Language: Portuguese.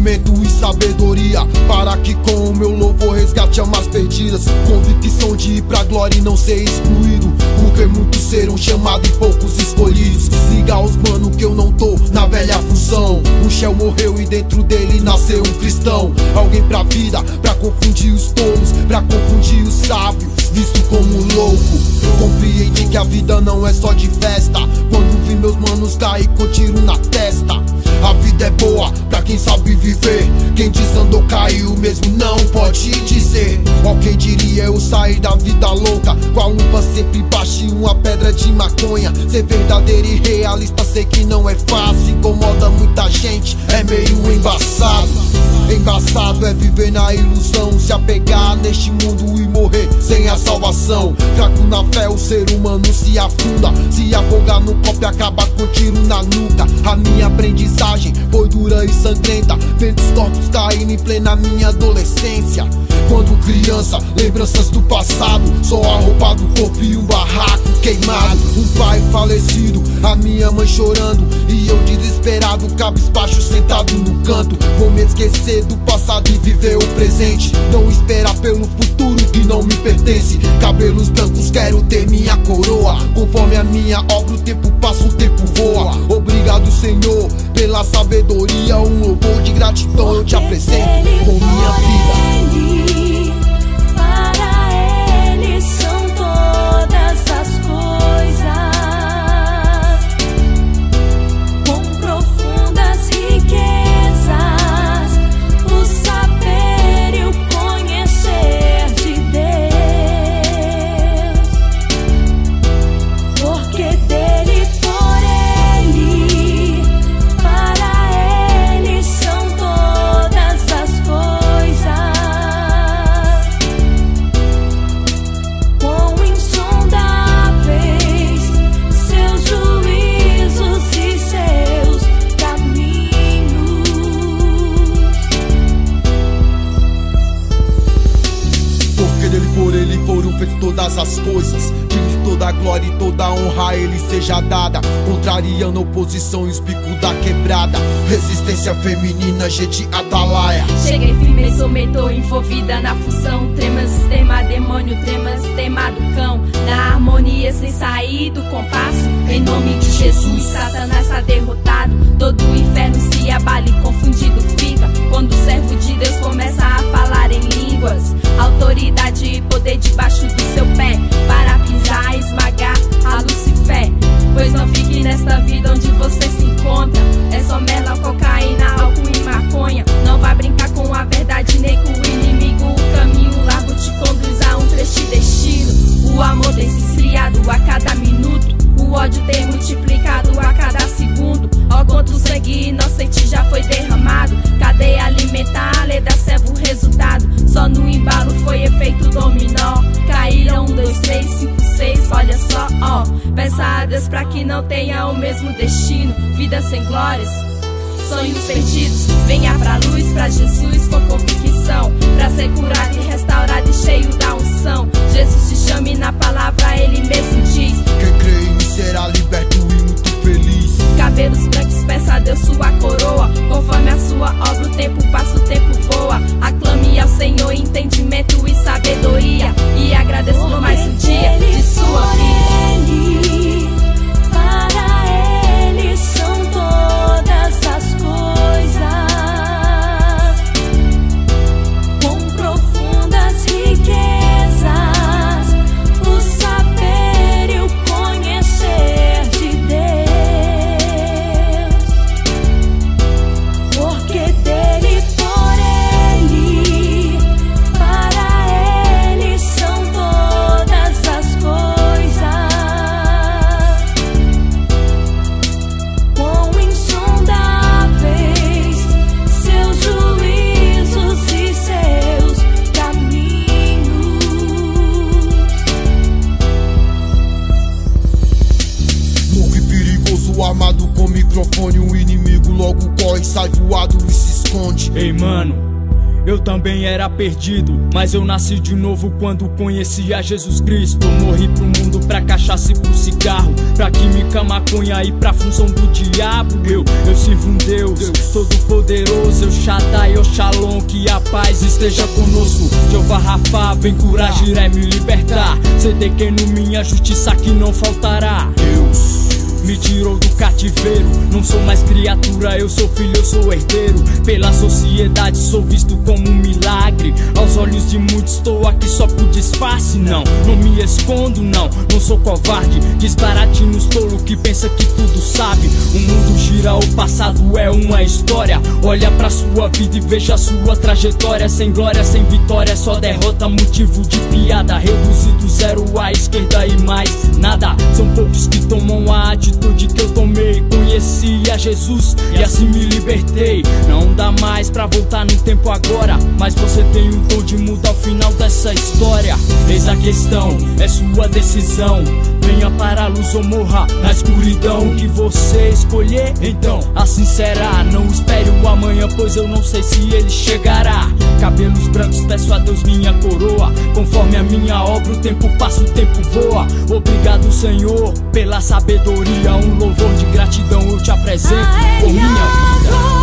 entendimento e sabedoria, para que com o meu louvor resgate almas perdidas. Convicção de ir pra glória e não ser excluído, porque muitos serão chamados e poucos escolhidos. Liga aos mano que eu não tô na velha função. Um Shell morreu e dentro dele nasceu um cristão. Alguém pra vida, pra confundir os tolos, pra confundir os sábios, visto como louco. Compreendi que a vida não é só de festa, quando vi meus manos cair com tiro na testa. A vida é boa pra quem sabe viver, quem desandou caiu mesmo não pode dizer. Ó, quem diria eu sair da vida louca, com a lupa sempre baixa e uma pedra de maconha. Ser verdadeiro e realista sei que não é fácil, incomoda muita gente, é meio embaçado. Embaçado é viver na ilusão, se apegar neste mundo e morrer sem a salvação. Fraco na fé o ser humano se afunda, se afogar no copo e acaba com tiro na nuca. A minha aprendizagem foi dura e sangrenta, vendo os corpos caindo em plena minha adolescência. Quando criança, lembranças do passado, só a roupa do corpo e um barraco queimado. Um pai falecido, a minha mãe chorando, e eu desesperado, cabisbaixo sentado no canto. Vou me esquecer do passado e viver o presente, não esperar pelo futuro que não me pertence. Cabelos brancos, quero ter minha coroa, conforme a minha obra o tempo passa, o tempo voa. Obrigado Senhor pela sabedoria, um louvor de gratidão eu te apresento com minha vida. Fez todas as coisas, de toda a glória e toda a honra a ele seja dada, contrariando a oposição e os bicos da quebrada. Resistência feminina, gente atalaia. Cheguei firme, someto, envolvida na função. Trema sistema, demônio, trema sistema do cão. Na harmonia sem sair do compasso, em nome de Jesus, Satanás tá derrotado. Todo o inferno se abale, confundido fica quando o servo de Deus começa a falar em línguas. Autoridade e poder debaixo do seu pé, para pisar e esmagar a Lucifer. Pois não fique nesta vida onde você se encontra, é só merda, cocaína, álcool e maconha. Não vai brincar com a verdade nem com o inimigo. O caminho largo te conduz a um triste destino. O amor tem se esfriado a cada minuto, o ódio tem multiplicado a cada segundo. Ó quanto sangue inocente já foi derramado, cadeia alimentar, lei da serva o resultado. Só no embalo foi efeito dominó, caíram 1, 2, 3, 5, 6, olha só, ó. Peça a Deus pra que não tenha o mesmo destino, vida sem glórias, sonhos perdidos. Venha pra luz, pra Jesus com convicção, pra ser curado e restaurado e cheio da unção. Jesus te chama e na palavra ele mesmo diz: quem crê em mim será liberto e muito feliz. Cabelos brancos, peça a Deus sua coroa, conforme a sua obra o tempo passa, o tempo voa. Aclame ao Senhor entendimento e sabedoria, e agradeça por mais um dia de sua vida. Armado com microfone, o inimigo logo corre, sai voado e se esconde. Ei mano, Eu também era perdido, mas eu nasci de novo quando conheci a Jesus Cristo. Eu morri pro mundo, pra cachaça e pro cigarro, pra química, maconha e pra função do diabo. Eu sirvo um Deus todo poderoso, eu Shaddai, eu Shalom, que a paz esteja conosco. Jeová Rafa, vem curar, girar e me libertar. Sedequeno, minha justiça que não faltará. Deus me tirou do cativeiro, não sou mais criatura, eu sou filho, eu sou herdeiro. Pela sociedade sou visto como um milagre. Aos olhos de muitos estou aqui só por disfarce. Não me escondo, não sou covarde. Disparate nos tolo que pensa que tudo sabe. O mundo gira, o passado é uma história. Olha pra sua vida e veja a sua trajetória. Sem glória, sem vitória, só derrota, motivo de piada. Reduzido zero à esquerda e mais nada. São poucos que tomam a atitude que eu tomei. Conheci a Jesus e assim me libertei. Não dá mais pra voltar no tempo agora, mas você tem um dom de mudar o final dessa história. Eis a questão, é sua decisão. Venha para a luz ou morra na escuridão. O que você escolher, então assim será. Não espere o amanhã, pois eu não sei se ele chegará. Cabelos brancos, peço a Deus minha coroa. Conforme a minha obra, o tempo passa, o tempo voa. Obrigado, Senhor, pela sabedoria. Um louvor de gratidão eu te apresento por minha vida.